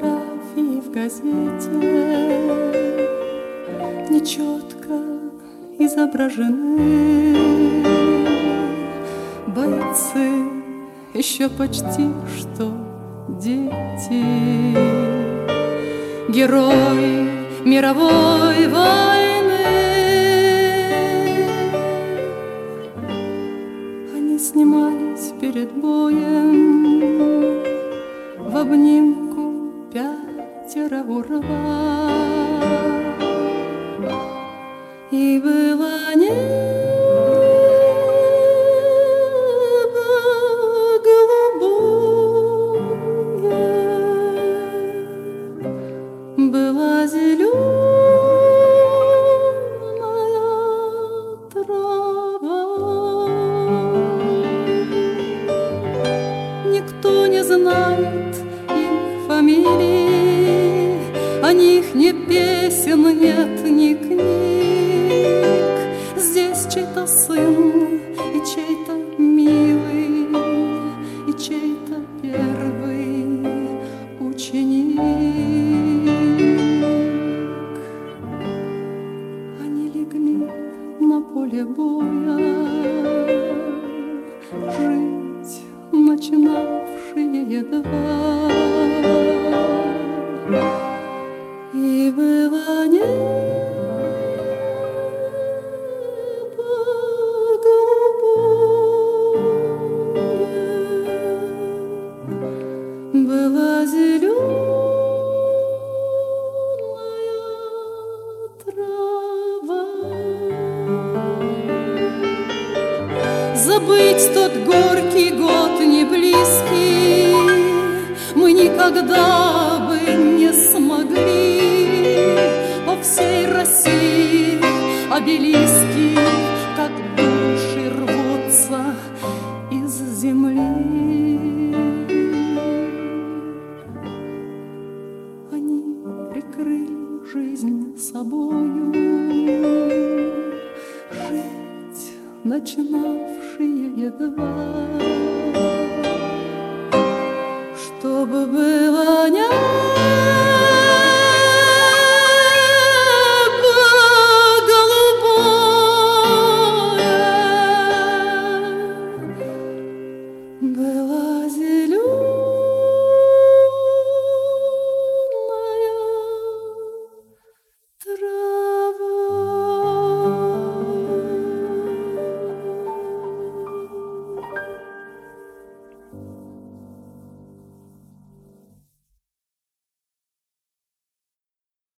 фотографии в газете нечетко изображены. Бойцы еще почти что дети, герои мировой войны. Они снимались перед боем в обнимку 5 урва. И было небо голубое, была зеленая трава. Никто не знает их фамилий, о них ни песен нет, ни книг. Здесь чей-то сын и чей-то милый, и чей-то первый ученик. Они легли на поле боя, жить начинавшие едва. И было небо была зеленая трава. Забыть тот горький год не близкий мы никогда бы не смогли. По всей России обелиски, как души, рвутся из земли. Прикрыли жизнь собою, жить начинавшие едва.